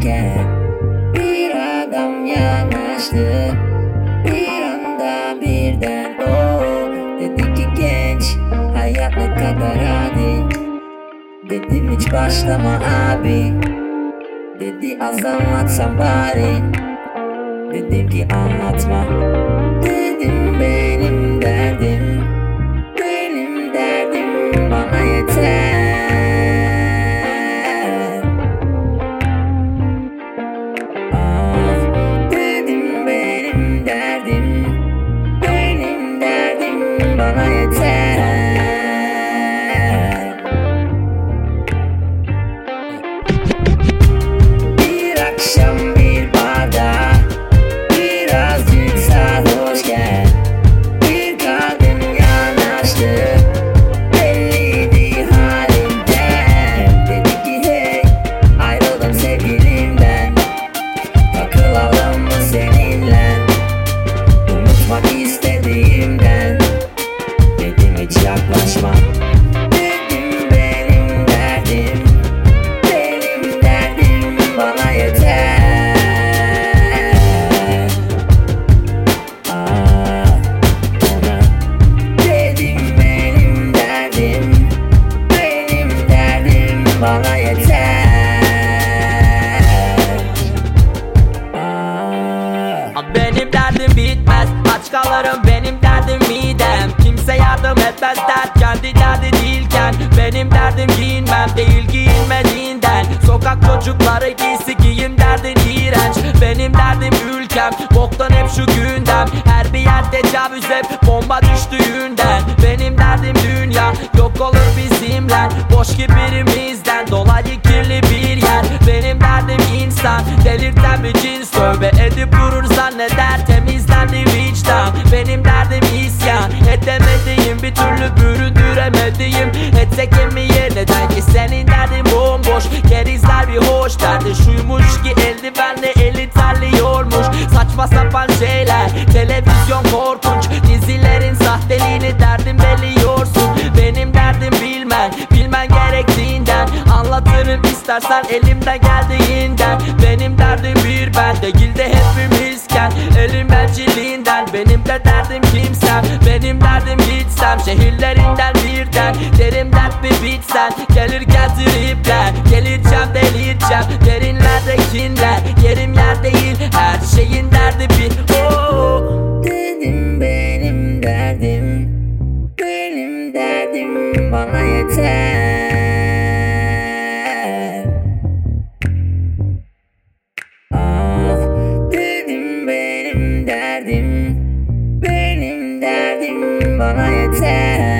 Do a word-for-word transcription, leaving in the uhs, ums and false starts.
sarhoşken bir adam yanaştı. Bir anda birden o dedi ki genç, hayat ne kadar adi. Dedim hiç başlama abi. Dedi az anlatsam bari. Dedim ki anlatma. Dedim benim derdim, benim derdim bana yeter. Ah, dedim benim derdim, benim derdim bana yeter. Bir akşam bir barda birazcık sarhoşken bir kadın yanaştı. Belliydi halinden. Dedi ki hey, ayrıldım sevgilimden, takılalım mı seninle, unutmak istediğimden. Dedim hiç yaklaşma. Dedim benim derdim, benim derdim bana yeter. Ah, ona dedim benim derdim, benim derdim bana yeter. Ah. Benim derdim bitmez, aç kalırım, benim derdim midem. Kimse yardım etmez, dert kendi derdi değilken. Benim derdim giyinmem değil giyinmediğinden. Sokak çocukları giysi giyim derdin iğrenç. Benim derdim ülkem, boktan hep şu gündem. Her bir yer tecavüz, hep bomba düştüğünden. Benim derdim dünya, yok olur bizimler. Boş kibirimizden dolayı kirli bir yer. Benim derdim insan, delirten bir cins. Tövbe edip durur zanneder, temizlendi vicdan. Benim derdim isyan, edemediğim bir türlü büründüremediğim. Etsek emiye neden ki senin derdin bomboş. Kerizler bir hoş, derdi şuymuş ki eldivenle eli terliyormuş. Saçma sapan şeyler, televizyon korkunç. Dizilerin sahteliğini derdim biliyorsun. Benim derdim bilmen, bilmen gerektiğinden. Anlatırım istersen elimden geldiğinden. Benim derdim bir ben değil de hepimizken. Elim elciliğinden, benim de derdim kimsem. Benim derdim gitsem şehirlerinden birden. Derim dert mi bitsen, gelir getiripler. Geleceğim delireceğim, derinlerde kinler. Yerim yer değil, her şeyin derdi bir. Oh. Dedim benim derdim, benim derdim bana yeter. Ah, dedim benim derdim, benim derdim bana yeter.